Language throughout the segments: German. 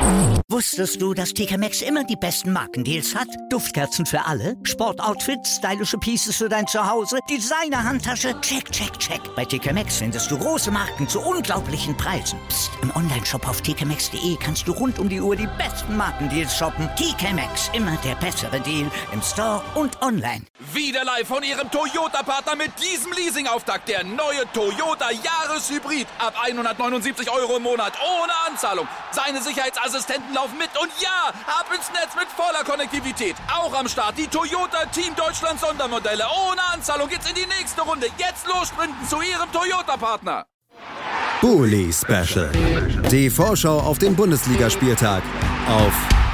Wusstest du, dass TK Maxx immer die besten Markendeals hat? Duftkerzen für alle, Sportoutfits, stylische Pieces für dein Zuhause, Designer-Handtasche, check, check, check. Bei TK Maxx findest du große Marken zu unglaublichen Preisen. Psst. Im Onlineshop auf tkmaxx.de kannst du rund um die Uhr die besten Markendeals shoppen. TK Maxx, immer der bessere Deal im Store und online. Wieder live von Ihrem Toyota-Partner mit diesem Leasing-Auftakt. Der neue Toyota Jahreshybrid. Ab 179 € im Monat. Ohne Anzahlung. Seine Sicherheitsassistenten laufen mit. Und ja, ab ins Netz mit voller Konnektivität. Auch am Start die Toyota Team Deutschland Sondermodelle. Ohne Anzahlung geht's in die nächste Runde. Jetzt los sprinten zu Ihrem Toyota-Partner. Bully Special. Die Vorschau auf den Bundesligaspieltag auf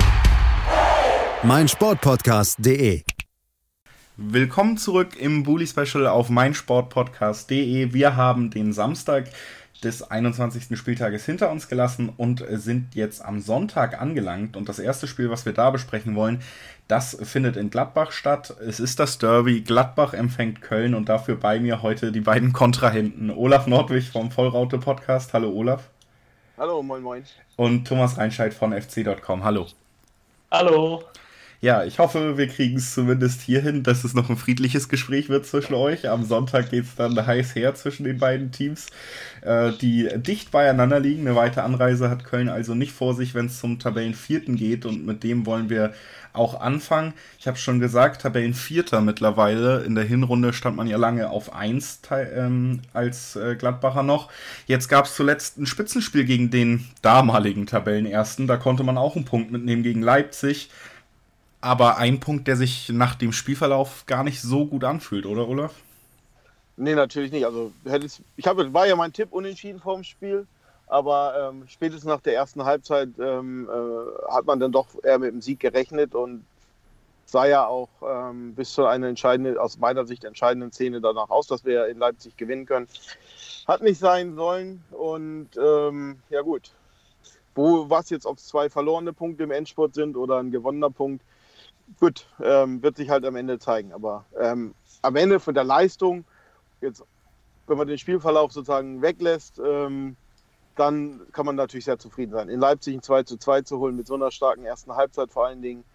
meinsportpodcast.de. Willkommen zurück im Bully Special auf meinsportpodcast.de. Wir haben den Samstag des 21. Spieltages hinter uns gelassen und sind jetzt am Sonntag angelangt. Und das erste Spiel, was wir da besprechen wollen, das findet in Gladbach statt. Es ist das Derby. Gladbach empfängt Köln und dafür bei mir heute die beiden Kontrahenten. Olaf Nordwig vom Vollraute Podcast. Hallo Olaf. Hallo, moin moin. Und Thomas Reinscheid von fc.com. Hallo. Hallo. Ja, ich hoffe, wir kriegen es zumindest hierhin, dass es noch ein friedliches Gespräch wird zwischen euch. Am Sonntag geht es dann heiß her zwischen den beiden Teams, die dicht beieinander liegen. Eine weite Anreise hat Köln also nicht vor sich, wenn es zum Tabellenvierten geht. Und mit dem wollen wir auch anfangen. Ich habe schon gesagt, Tabellenvierter mittlerweile. In der Hinrunde stand man ja lange auf 1 als Gladbacher noch. Jetzt gab es zuletzt ein Spitzenspiel gegen den damaligen Tabellenersten. Da konnte man auch einen Punkt mitnehmen gegen Leipzig. Aber ein Punkt, der sich nach dem Spielverlauf gar nicht so gut anfühlt, oder Olaf? Nee, natürlich nicht. Also war ja mein Tipp unentschieden vorm Spiel, aber spätestens nach der ersten Halbzeit hat man dann doch eher mit dem Sieg gerechnet und sah ja auch bis zu einer entscheidenden, aus meiner Sicht entscheidenden Szene danach aus, dass wir in Leipzig gewinnen können. Hat nicht sein sollen und ja gut. Was jetzt, ob es 2 verlorene Punkte im Endspurt sind oder ein gewonnener Punkt, gut, wird sich halt am Ende zeigen. Aber am Ende von der Leistung, jetzt, wenn man den Spielverlauf sozusagen weglässt, dann kann man natürlich sehr zufrieden sein. In Leipzig ein 2:2 zu holen mit so einer starken ersten Halbzeit vor allen Dingen,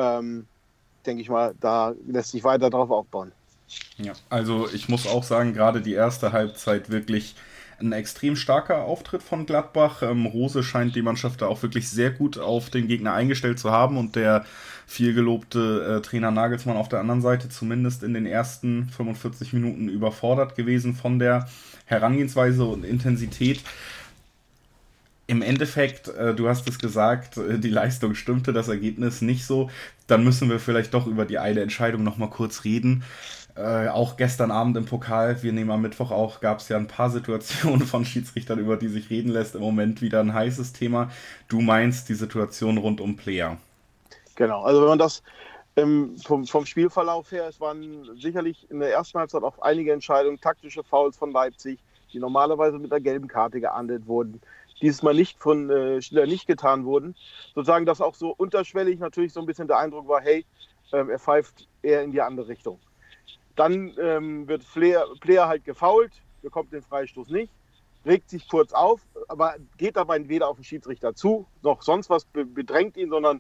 denke ich mal, da lässt sich weiter drauf aufbauen. Ja, also ich muss auch sagen, gerade die erste Halbzeit wirklich ein extrem starker Auftritt von Gladbach. Rose scheint die Mannschaft da auch wirklich sehr gut auf den Gegner eingestellt zu haben und der viel gelobte Trainer Nagelsmann auf der anderen Seite zumindest in den ersten 45 Minuten überfordert gewesen von der Herangehensweise und Intensität. Im Endeffekt, du hast es gesagt, die Leistung stimmte, das Ergebnis nicht so. Dann müssen wir vielleicht doch über die eine Entscheidung nochmal kurz reden. Auch gestern Abend im Pokal, wir nehmen am Mittwoch auch, gab es ja ein paar Situationen von Schiedsrichtern, über die sich reden lässt. Im Moment wieder ein heißes Thema. Du meinst die Situation rund um Player. Genau, also wenn man das vom Spielverlauf her, es waren sicherlich in der ersten Halbzeit auch einige Entscheidungen, taktische Fouls von Leipzig, die normalerweise mit einer gelben Karte geahndet wurden, dieses Mal nicht von Stiller nicht getan wurden. Sozusagen, dass auch so unterschwellig natürlich so ein bisschen der Eindruck war, hey, er pfeift eher in die andere Richtung. Dann wird Player halt gefoult, bekommt den Freistoß nicht, regt sich kurz auf, aber geht dabei weder auf den Schiedsrichter zu, noch sonst was bedrängt ihn, sondern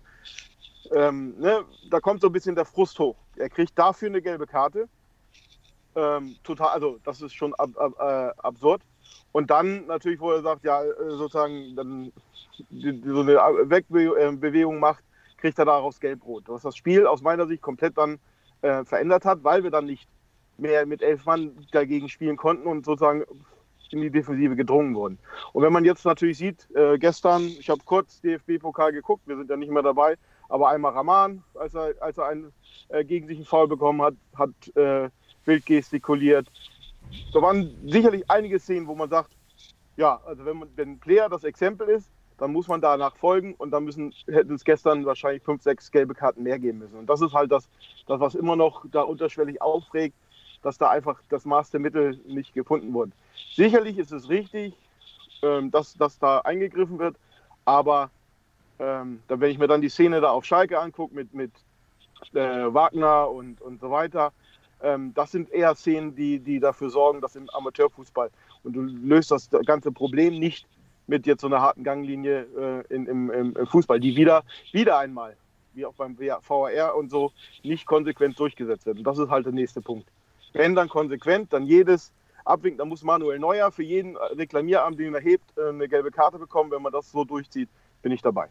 da kommt so ein bisschen der Frust hoch. Er kriegt dafür eine gelbe Karte. Total, also das ist schon absurd. Und dann natürlich, wo er sagt, ja, sozusagen dann so eine Wegbewegung macht, kriegt er daraus gelb-rot. Was das Spiel aus meiner Sicht komplett dann verändert hat, weil wir dann nicht mehr mit 11 Mann dagegen spielen konnten und sozusagen in die Defensive gedrungen wurden. Und wenn man jetzt natürlich sieht, gestern, ich habe kurz DFB-Pokal geguckt, wir sind ja nicht mehr dabei, aber einmal Rahman, als er gegen sich einen Foul bekommen hat wild gestikuliert. Da waren sicherlich einige Szenen, wo man sagt, ja, also wenn Player das Exempel ist, dann muss man danach folgen und dann hätten es gestern wahrscheinlich 5, 6 gelbe Karten mehr geben müssen. Und das ist halt das, was immer noch da unterschwellig aufregt, dass da einfach das Maß der Mittel nicht gefunden wurde. Sicherlich ist es richtig, dass da eingegriffen wird, aber wenn ich mir dann die Szene da auf Schalke angucke mit Wagner und so weiter, das sind eher Szenen, die dafür sorgen, dass im Amateurfußball, und du löst das ganze Problem nicht, mit jetzt so einer harten Ganglinie im Fußball, die wieder einmal, wie auch beim VAR und so, nicht konsequent durchgesetzt wird. Und das ist halt der nächste Punkt. Wenn dann konsequent, dann jedes abwinken, dann muss Manuel Neuer für jeden Reklamierarm, den er hebt, eine gelbe Karte bekommen. Wenn man das so durchzieht, bin ich dabei.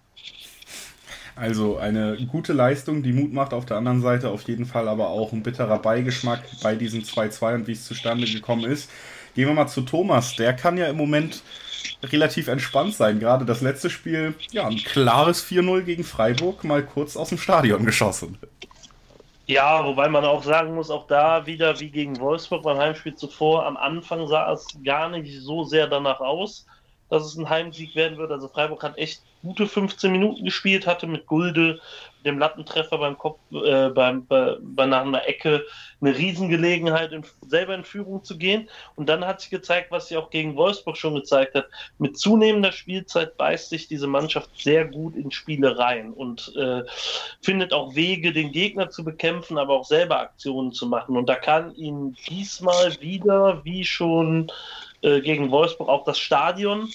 Also eine gute Leistung, die Mut macht, auf der anderen Seite auf jeden Fall aber auch ein bitterer Beigeschmack bei diesem 2-2 und wie es zustande gekommen ist. Gehen wir mal zu Thomas, der kann ja im Moment relativ entspannt sein. Gerade das letzte Spiel, ja, ein klares 4-0 gegen Freiburg, mal kurz aus dem Stadion geschossen. Ja, wobei man auch sagen muss, auch da wieder wie gegen Wolfsburg beim Heimspiel zuvor, am Anfang sah es gar nicht so sehr danach aus, dass es ein Heimsieg werden wird. Also Freiburg hat echt gute 15 Minuten gespielt, hatte mit Gulde, dem Lattentreffer beim Kopf, nach einer Ecke eine Riesengelegenheit, selber in Führung zu gehen. Und dann hat sich gezeigt, was sie auch gegen Wolfsburg schon gezeigt hat. Mit zunehmender Spielzeit beißt sich diese Mannschaft sehr gut in Spiele rein und findet auch Wege, den Gegner zu bekämpfen, aber auch selber Aktionen zu machen. Und da kann ihnen diesmal wieder, wie schon gegen Wolfsburg, auch das Stadion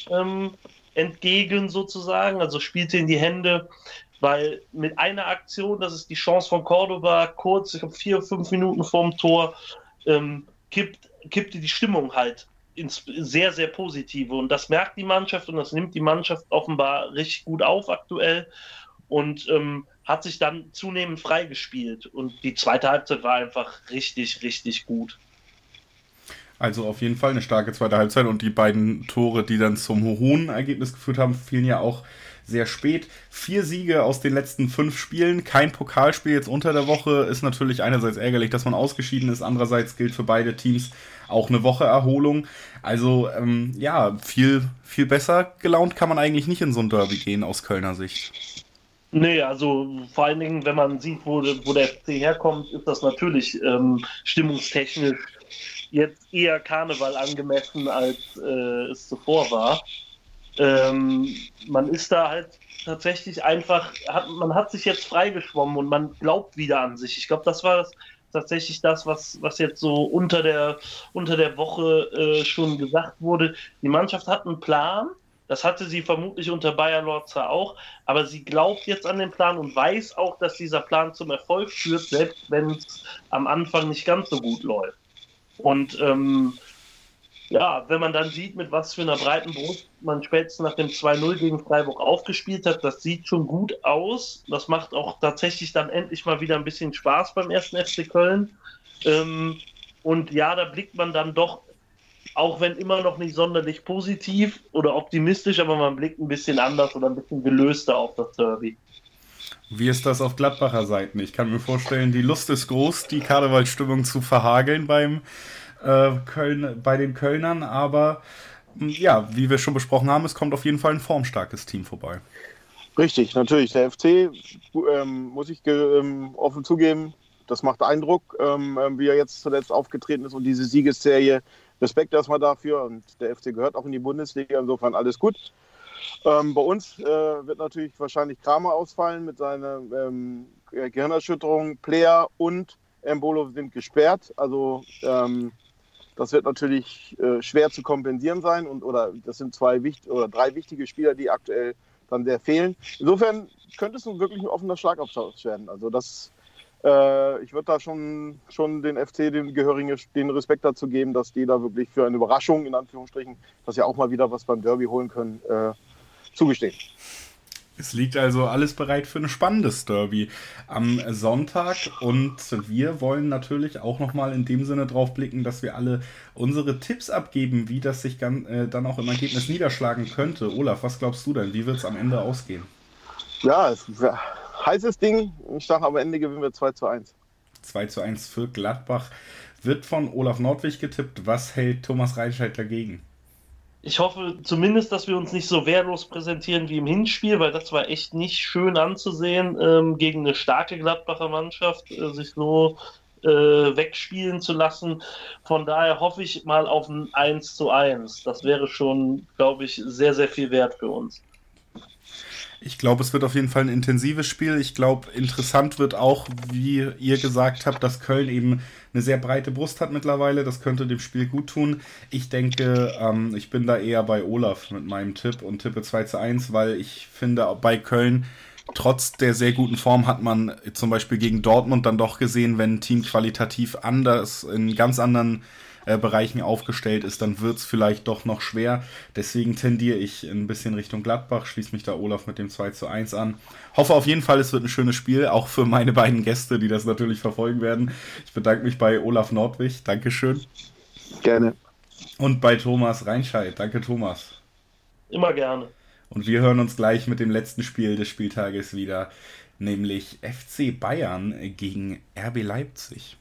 entgegen sozusagen, also spielt sie in die Hände, weil mit einer Aktion, das ist die Chance von Cordoba, kurz, ich glaube 4-5 Minuten vorm Tor, kippte die Stimmung halt ins sehr, sehr Positive und das merkt die Mannschaft und das nimmt die Mannschaft offenbar richtig gut auf aktuell und hat sich dann zunehmend freigespielt und die zweite Halbzeit war einfach richtig, richtig gut. Also auf jeden Fall eine starke zweite Halbzeit und die beiden Tore, die dann zum hohen Ergebnis geführt haben, fielen ja auch sehr spät. 4 Siege aus den letzten 5 Spielen, kein Pokalspiel jetzt unter der Woche, ist natürlich einerseits ärgerlich, dass man ausgeschieden ist, andererseits gilt für beide Teams auch eine Woche Erholung. Also ja, viel, viel besser gelaunt kann man eigentlich nicht in so ein Derby gehen aus Kölner Sicht. Nee, also vor allen Dingen, wenn man sieht, wo der FC herkommt, ist das natürlich stimmungstechnisch jetzt eher Karneval angemessen, als es zuvor war. Man ist da halt tatsächlich einfach, man hat sich jetzt freigeschwommen und man glaubt wieder an sich. Ich glaube, das war tatsächlich das, was jetzt so unter der Woche schon gesagt wurde. Die Mannschaft hat einen Plan, das hatte sie vermutlich unter Bayer Lorza auch, aber sie glaubt jetzt an den Plan und weiß auch, dass dieser Plan zum Erfolg führt, selbst wenn es am Anfang nicht ganz so gut läuft. Und ja, wenn man dann sieht, mit was für einer breiten Brust man spätestens nach dem 2-0 gegen Freiburg aufgespielt hat, das sieht schon gut aus. Das macht auch tatsächlich dann endlich mal wieder ein bisschen Spaß beim 1. FC Köln. Und ja, da blickt man dann doch, auch wenn immer noch nicht sonderlich positiv oder optimistisch, aber man blickt ein bisschen anders oder ein bisschen gelöster auf das Derby. Wie ist das auf Gladbacher Seiten? Ich kann mir vorstellen, die Lust ist groß, die Karnevalsstimmung zu verhageln bei den Kölnern, aber ja, wie wir schon besprochen haben, es kommt auf jeden Fall ein formstarkes Team vorbei. Richtig, natürlich. Der FC, muss ich offen zugeben, das macht Eindruck, wie er jetzt zuletzt aufgetreten ist und diese Siegesserie. Respekt erstmal dafür und der FC gehört auch in die Bundesliga, insofern alles gut. Bei uns wird natürlich wahrscheinlich Kramer ausfallen mit seiner Gehirnerschütterung. Player und Embolo sind gesperrt. Also das wird natürlich schwer zu kompensieren sein. Oder das sind 3 wichtige Spieler, die aktuell dann sehr fehlen. Insofern könnte es nun wirklich ein offener Schlagabtausch werden. Also ich würde da schon den FC den Respekt dazu geben, dass die da wirklich für eine Überraschung, in Anführungsstrichen, dass sie auch mal wieder was beim Derby holen können, zugestehen. Es liegt also alles bereit für ein spannendes Derby am Sonntag und wir wollen natürlich auch nochmal in dem Sinne drauf blicken, dass wir alle unsere Tipps abgeben, wie das sich dann auch im Ergebnis niederschlagen könnte. Olaf, was glaubst du denn? Wie wird es am Ende ausgehen? Ja, es ist ein heißes Ding. Ich sage, am Ende gewinnen wir 2-1. 2-1 für Gladbach wird von Olaf Nordwig getippt. Was hält Thomas Reinscheid dagegen? Ich hoffe zumindest, dass wir uns nicht so wehrlos präsentieren wie im Hinspiel, weil das war echt nicht schön anzusehen, gegen eine starke Gladbacher Mannschaft sich so wegspielen zu lassen. Von daher hoffe ich mal auf ein 1-1. Das wäre schon, glaube ich, sehr, sehr viel wert für uns. Ich glaube, es wird auf jeden Fall ein intensives Spiel. Ich glaube, interessant wird auch, wie ihr gesagt habt, dass Köln eben eine sehr breite Brust hat mittlerweile. Das könnte dem Spiel gut tun. Ich denke, ich bin da eher bei Olaf mit meinem Tipp und tippe 2-1, weil ich finde, bei Köln, trotz der sehr guten Form, hat man zum Beispiel gegen Dortmund dann doch gesehen, wenn ein Team qualitativ anders in ganz anderen Bereichen aufgestellt ist, dann wird es vielleicht doch noch schwer. Deswegen tendiere ich ein bisschen Richtung Gladbach, schließe mich da Olaf mit dem 2-1 an. Hoffe auf jeden Fall, es wird ein schönes Spiel, auch für meine beiden Gäste, die das natürlich verfolgen werden. Ich bedanke mich bei Olaf Nordwig, Dankeschön. Gerne. Und bei Thomas Reinscheid, danke Thomas. Immer gerne. Und wir hören uns gleich mit dem letzten Spiel des Spieltages wieder, nämlich FC Bayern gegen RB Leipzig.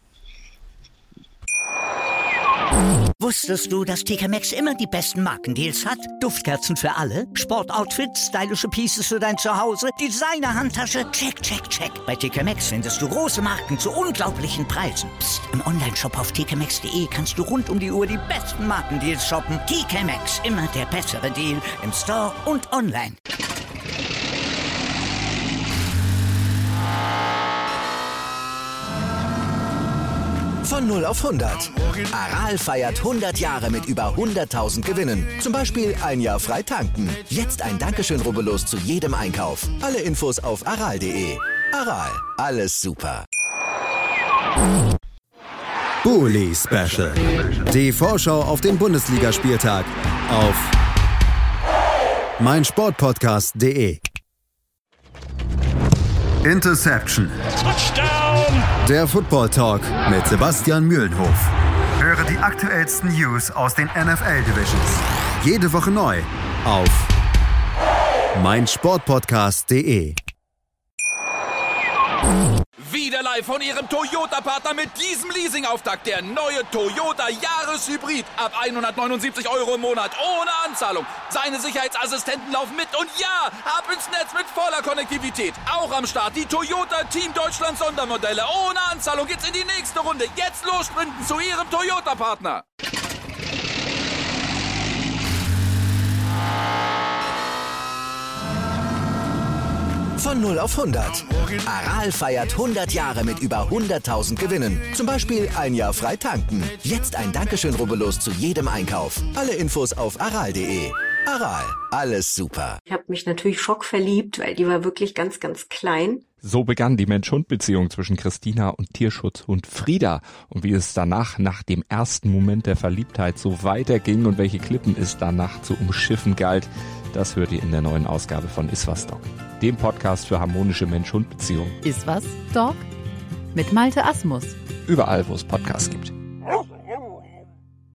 Wusstest du, dass TK Maxx immer die besten Markendeals hat? Duftkerzen für alle, Sportoutfits, stylische Pieces für dein Zuhause, Designer-Handtasche, check, check, check. Bei TK Maxx findest du große Marken zu unglaublichen Preisen. Psst. Im Onlineshop auf tkmaxx.de kannst du rund um die Uhr die besten Markendeals shoppen. TK Maxx, immer der bessere Deal im Store und online. Von 0 auf 100. Aral feiert 100 Jahre mit über 100.000 Gewinnen. Zum Beispiel ein Jahr frei tanken. Jetzt ein Dankeschön, rubbellos zu jedem Einkauf. Alle Infos auf aral.de. Aral, alles super. Bully Special. Die Vorschau auf den Bundesligaspieltag auf meinsportpodcast.de. Interception. Touchdown! Der Football Talk mit Sebastian Mühlenhof. Höre die aktuellsten News aus den NFL Divisions. Jede Woche neu auf meinsportpodcast.de. Wieder live von Ihrem Toyota-Partner mit diesem Leasing-Auftakt. Der neue Toyota Jahreshybrid. Ab 179 € im Monat. Ohne Anzahlung. Seine Sicherheitsassistenten laufen mit. Und ja, ab ins Netz mit voller Konnektivität. Auch am Start die Toyota Team Deutschland Sondermodelle. Ohne Anzahlung geht's in die nächste Runde. Jetzt los sprinten zu Ihrem Toyota-Partner. Von 0 auf 100. Aral feiert 100 Jahre mit über 100.000 Gewinnen. Zum Beispiel ein Jahr frei tanken. Jetzt ein Dankeschön, rubbellos zu jedem Einkauf. Alle Infos auf aral.de. Aral, alles super. Ich habe mich natürlich schockverliebt, weil die war wirklich ganz, ganz klein. So begann die Mensch-Hund-Beziehung zwischen Christina und Tierschutzhund Frieda. Und wie es danach, nach dem ersten Moment der Verliebtheit, so weiterging und welche Klippen es danach zu umschiffen galt, das hört ihr in der neuen Ausgabe von Iswas Dog, dem Podcast für harmonische Mensch-Hund-Beziehungen. Iswas Dog? Mit Malte Asmus. Überall, wo es Podcasts gibt.